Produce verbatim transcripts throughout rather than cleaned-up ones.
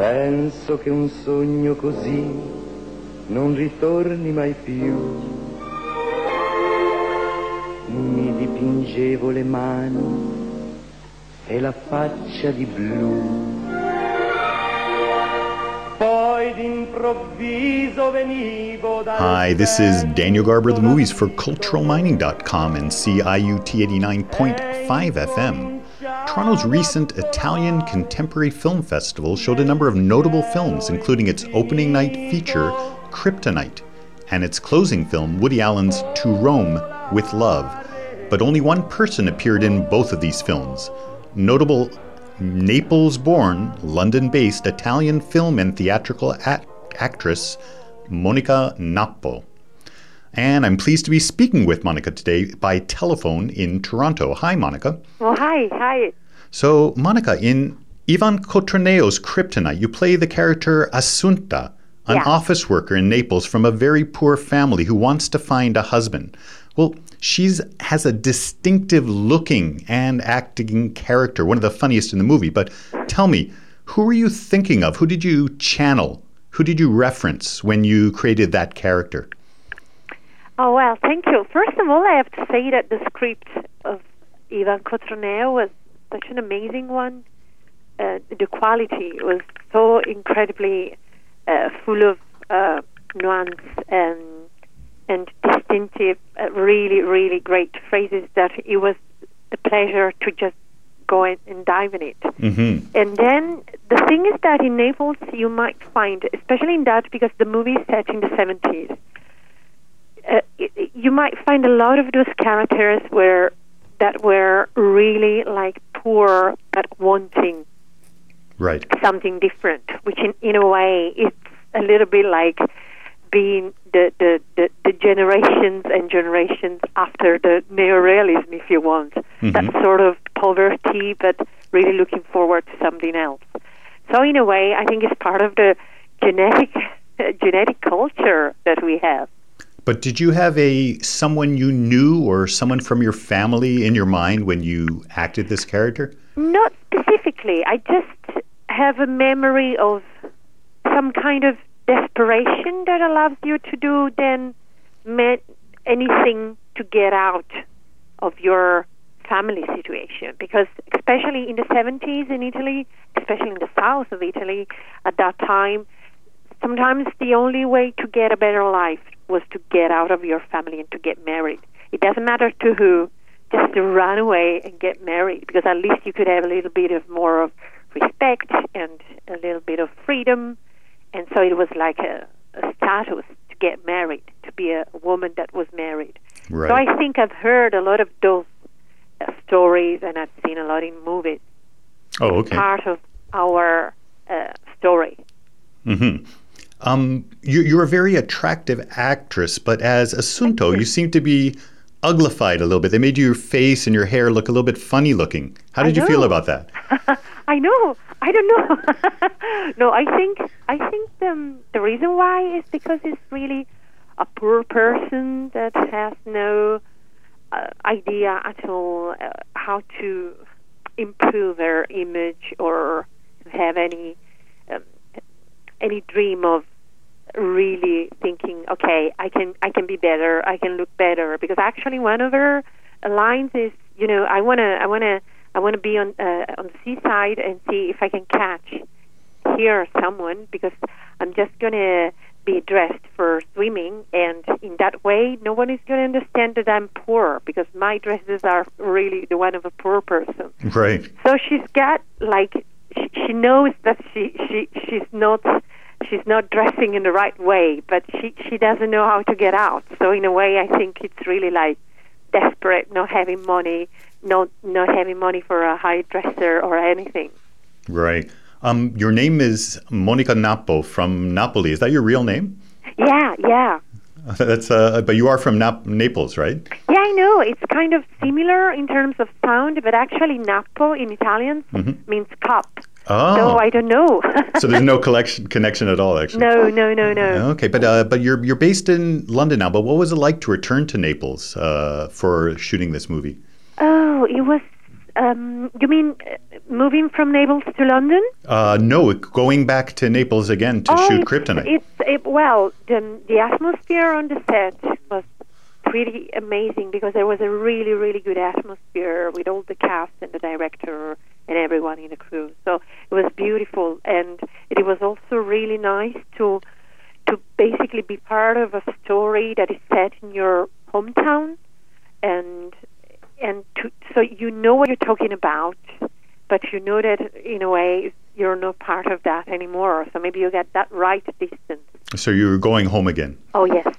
Penso che un sogno così non ritorni mai più. Mi dipingevo le mani e la faccia di blu. Poi d'improvviso venivo da. Hi, this is Daniel Garber of the Movies for cultural mining dot com and C I U T eighty-nine point five F M. Toronto's recent Italian Contemporary Film Festival showed a number of notable films, including its opening night feature, Kryptonite, and its closing film, Woody Allen's To Rome with Love. But only one person appeared in both of these films. Notable Naples-born, London-based Italian film and theatrical act- actress Monica Nappo. And I'm pleased to be speaking with Monica today by telephone in Toronto. Hi, Monica. Well, hi, hi. So, Monica, in Ivan Cotroneo's Kryptonite, you play the character Assunta, an yeah. office worker in Naples from a very poor family who wants to find a husband. Well, she's has a distinctive looking and acting character, one of the funniest in the movie. But tell me, who were you thinking of? Who did you channel? Who did you reference when you created that character? Oh, well, thank you. First of all, I have to say that the script of Ivan Cotroneo was such an amazing one. Uh, the quality was so incredibly uh, full of uh, nuance and and distinctive, uh, really, really great phrases that it was a pleasure to just go in and dive in it. Mm-hmm. And then the thing is that in Naples you might find, especially in that because the movie is set in the seventies, uh, it, you might find a lot of those characters were that were really like poor but wanting right. something different, which in, in a way it's a little bit like being the, the, the, the generations and generations after the neorealism, if you want. Mm-hmm. That sort of poverty, but really looking forward to something else. So in a way, I think it's part of the genetic genetic culture that we have. But did you have a someone you knew or someone from your family in your mind when you acted this character? Not specifically. I just have a memory of some kind of desperation that allows you to do then met anything to get out of your family situation. Because especially in the seventies in Italy, especially in the south of Italy at that time, sometimes the only way to get a better life was to get out of your family and to get married. It doesn't matter to who, just to run away and get married, because at least you could have a little bit of more of respect and a little bit of freedom. And so it was like a, a status to get married, to be a woman that was married. Right. So I think I've heard a lot of those uh, stories, and I've seen a lot in movies. Oh, okay. Part of our uh, story. Mm-hmm. Um, you, you're a very attractive actress, but as Assunto, you. you seem to be uglified a little bit. They made your face and your hair look a little bit funny looking. How did you feel about that? I know. I don't know. No, I think I think um, the reason why is because it's really a poor person that has no uh, idea at all uh, how to improve their image or have any um, any dream of really thinking, okay, I can I can be better, I can look better. Because actually, one of her lines is, you know, I wanna I wanna. I want to be on uh, on the seaside and see if I can catch, hear someone, because I'm just going to be dressed for swimming, and in that way, no one is going to understand that I'm poor, because my dresses are really the one of a poor person. Right. So she's got, like, she, she knows that she, she she's not she's not dressing in the right way, but she, she doesn't know how to get out. So in a way, I think it's really like desperate, not having money, not not having money for a hairdresser or anything. Right. Um, your name is Monica Nappo from Napoli. Is that your real name? Yeah, yeah. That's uh, but you are from Nap- Naples, right? Yeah, I know. It's kind of similar in terms of sound, but actually Nappo in Italian mm-hmm. means cup. Oh. So I don't know. So there's no collection, connection at all, actually? No, no, no, no. Okay, but uh, but you're you're based in London now, but what was it like to return to Naples uh, for shooting this movie? Oh, it was Um, you mean uh, moving from Naples to London? Uh, no, going back to Naples again to oh, shoot it's, Kryptonite. It's, it, well, the, the atmosphere on the set was pretty amazing because there was a really, really good atmosphere with all the cast and the director and everyone in the crew. So it was beautiful, and it was also really nice to to basically be part of a story that is set in your hometown, and and to, so you know what you're talking about, but you know that in a way you're not part of that anymore. So maybe you get that right distance. So you're going home again. Oh yes.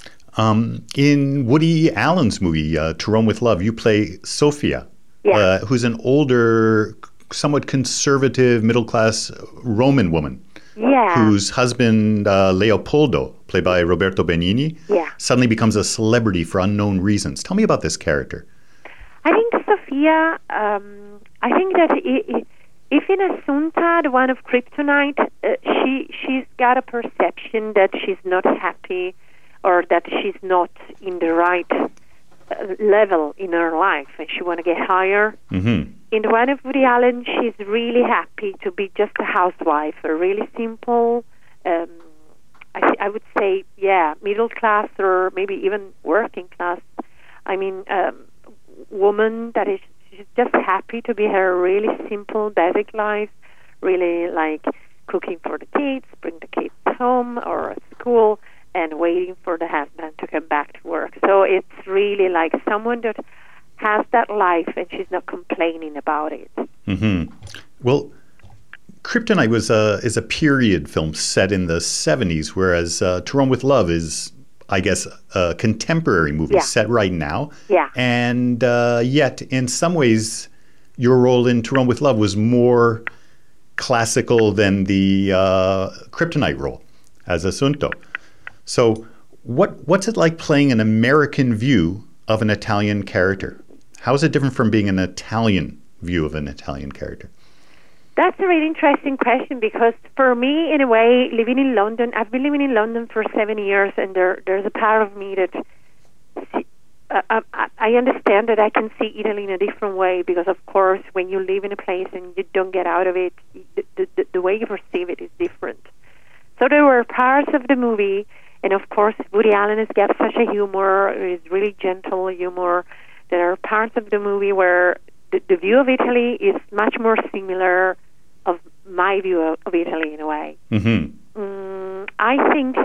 Um, in Woody Allen's movie uh, To Rome with Love, you play Sophia, yeah. uh, who's an older, somewhat conservative, middle-class Roman woman. Yeah. Whose husband, uh, Leopoldo, played by Roberto Benigni, yeah. suddenly becomes a celebrity for unknown reasons. Tell me about this character. I think Sophia, um, I think that i- i- if in Assunta, the one of Kryptonite, uh, she, she's got a perception that she's not happy or that she's not in the right uh, level in her life and she want to get higher. Mm-hmm. In the one of Woody Allen, she's really happy to be just a housewife, a really simple, um, I, th- I would say, yeah, middle class or maybe even working class. I mean, um, woman that is she's just happy to be her really simple, basic life, really like cooking for the kids, bring the kids home or at school, and waiting for the husband to come back to work. So it's really like someone that has that life and she's not complaining about it. Mm-hmm. Well, Kryptonite was a, is a period film set in the seventies, whereas uh, To Rome with Love is, I guess, a contemporary movie yeah. set right now. Yeah. And uh, yet, in some ways, your role in To Rome with Love was more classical than the uh, Kryptonite role as Assunto. So what what's it like playing an American view of an Italian character? How is it different from being an Italian view of an Italian character? That's a really interesting question because for me, in a way, living in London, I've been living in London for seven years and there there's a part of me that see, uh, I, I understand that I can see Italy in a different way because, of course, when you live in a place and you don't get out of it, the, the, the way you perceive it is different. So there were parts of the movie, and of course, Woody Allen has got such a humor, it's really gentle humor. There are parts of the movie where the, the view of Italy is much more similar of my view of, of Italy in a way. Mm-hmm. Mm, I think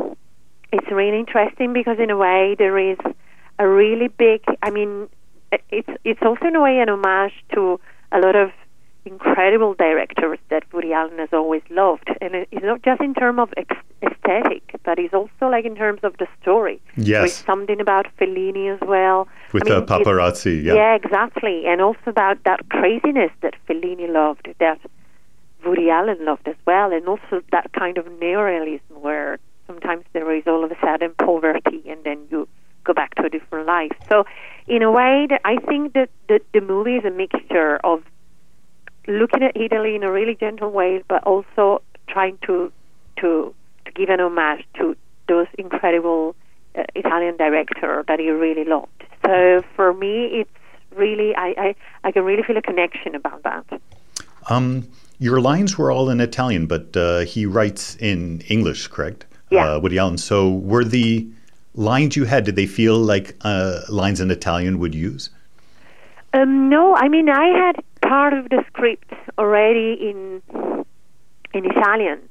it's really interesting because in a way there is a really big, I mean, it's it's also in a way an homage to a lot of incredible directors that Woody Allen has always loved. And it's not just in terms of ex- aesthetic, but it's also like in terms of the story. Yes. There's something about Fellini as well. With I mean, the paparazzi, yeah. Yeah, exactly. And also about that craziness that Fellini loved, that Woody Allen loved as well, and also that kind of neorealism where sometimes there is all of a sudden poverty and then you go back to a different life. So in a way, that I think that the, the movie is a mixture of looking at Italy in a really gentle way, but also trying to to, to give an homage to those incredible uh, Italian directors that he really loved. So for me, it's really, I, I, I can really feel a connection about that. Um, your lines were all in Italian, but uh, he writes in English, correct? Yeah. Uh, Woody Allen. So were the lines you had, did they feel like uh, lines an Italian would use? Um, no, I mean, I had part of the script already in in Italian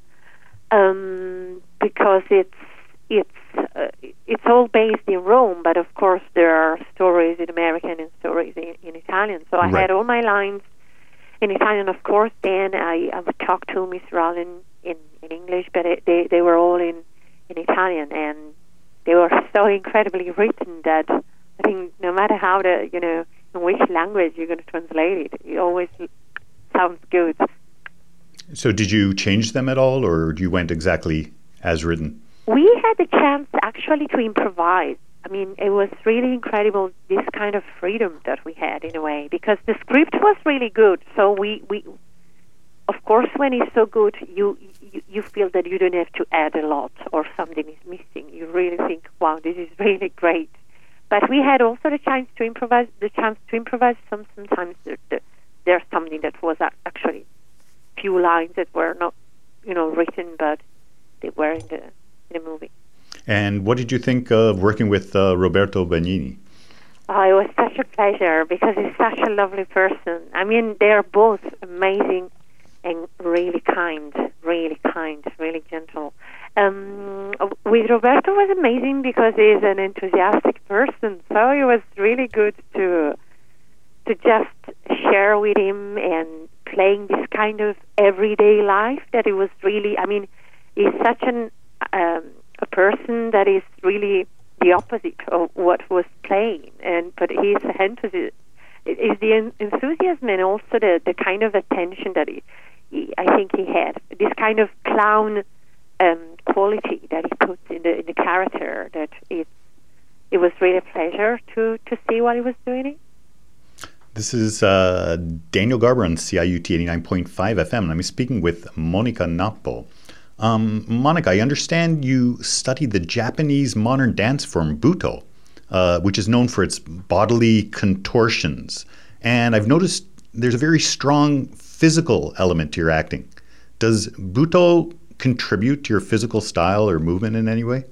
um, because it's it's uh, it's all based in Rome, but of course there are stories in American and stories in, in Italian. So I Right. had all my lines in Italian, of course. Then I, I would talk to Mister Allen in, in English, but it, they they were all in, in Italian, and they were so incredibly written that I think no matter how the you know in which language you're going to translate it, it always sounds good. So did you change them at all, or you went exactly as written? We had the chance actually to improvise. I mean, it was really incredible, this kind of freedom that we had in a way, because the script was really good. So we, we of course, when it's so good, you, you you feel that you don't have to add a lot or something is missing. You really think, wow, this is really great. but we had also the chance to improvise. The chance to improvise. Some sometimes there, there, there's something that was actually few lines that were not, you know, written, but they were in the in the movie. And what did you think of working with uh, Roberto Benigni? Oh, it was such a pleasure because he's such a lovely person. I mean, they're both amazing and really kind, really kind, really gentle. Um, with Roberto was amazing because he's an enthusiastic person, so it was really good to to just share with him and playing this kind of everyday life that it was really, I mean, he's such an um, a person that is really the opposite of what was playing, and but his enthusiasm is the enthusiasm and also the, the kind of attention that he, he, I think he had, this kind of clown um, quality that he puts in the in the character. That it it was really a pleasure to to see what he was doing. This is uh, Daniel Garber on C I U T eighty-nine point five F M, and I'm speaking with Monica Nappo. Um, Monica, I understand you studied the Japanese modern dance form Buto, uh, which is known for its bodily contortions. And I've noticed there's a very strong physical element to your acting. Does Buto contribute to your physical style or movement in any way?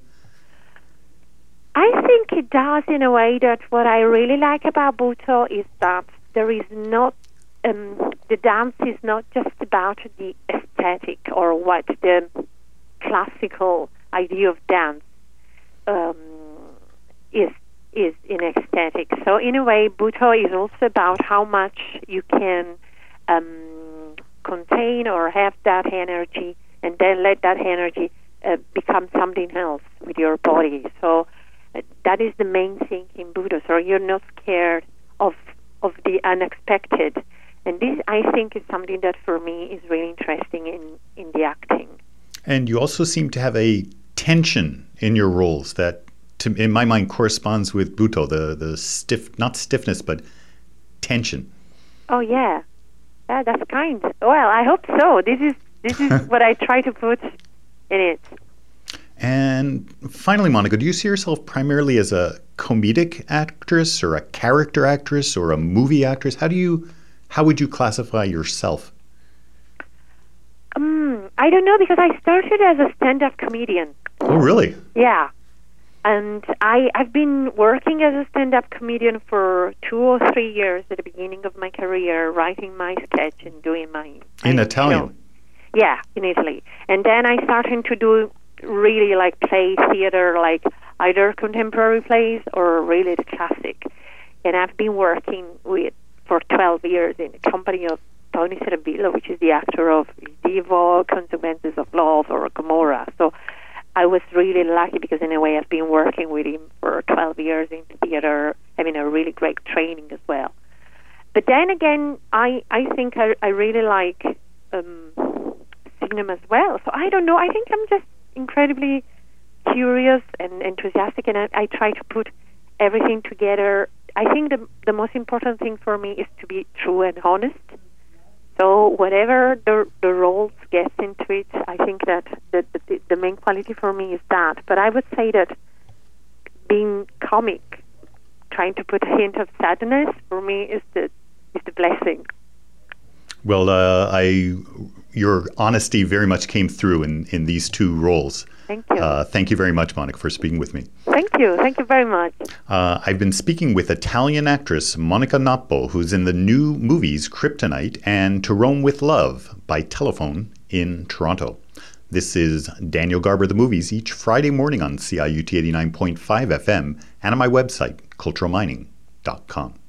I think it does in a way that what I really like about Buto is that there is not Um, the dance is not just about the aesthetic or what the classical idea of dance um, is is in aesthetic. So in a way, Buto is also about how much you can um, contain or have that energy, and then let that energy uh, become something else with your body. So uh, that is the main thing in Buto. So you're not scared of of the unexpected. And this, I think, is something that for me is really interesting in, in the acting. And you also seem to have a tension in your roles that, to, in my mind, corresponds with Buto, the, the stiff, not stiffness, but tension. Oh, yeah. Yeah, that's kind. Well, I hope so. This is this is what I try to put in it. And finally, Monica, do you see yourself primarily as a comedic actress or a character actress or a movie actress? How do you... How would you classify yourself? Um, I don't know, because I started as a stand-up comedian. Oh, really? Yeah. And I, I've been working as a stand-up comedian for two or three years at the beginning of my career, writing my sketch and doing my... In my, Italian? You know, yeah, in Italy. And then I started to do really like play theater, like either contemporary plays or really the classic. And I've been working with for twelve years in the company of Tony Servillo, which is the actor of Divo, Consequences of Love, or Gomorrah. So I was really lucky because in a way I've been working with him for twelve years in theater, having a really great training as well. But then again, I, I think I, I really like um, cinema as well. So I don't know, I think I'm just incredibly curious and enthusiastic, and I, I try to put everything together. I think the the most important thing for me is to be true and honest. So whatever the the roles gets into it, I think that the, the the main quality for me is that. But I would say that being comic, trying to put a hint of sadness, for me is the is the blessing. Well, uh, I your honesty very much came through in, in these two roles. Thank you. Uh, thank you very much, Monica, for speaking with me. Thank you. Thank you very much. Uh, I've been speaking with Italian actress Monica Nappo, who's in the new movies Kryptonite and To Rome with Love by telephone in Toronto. This is Daniel Garber, The Movies, each Friday morning on C I U T eighty-nine point five F M and on my website, cultural mining dot com.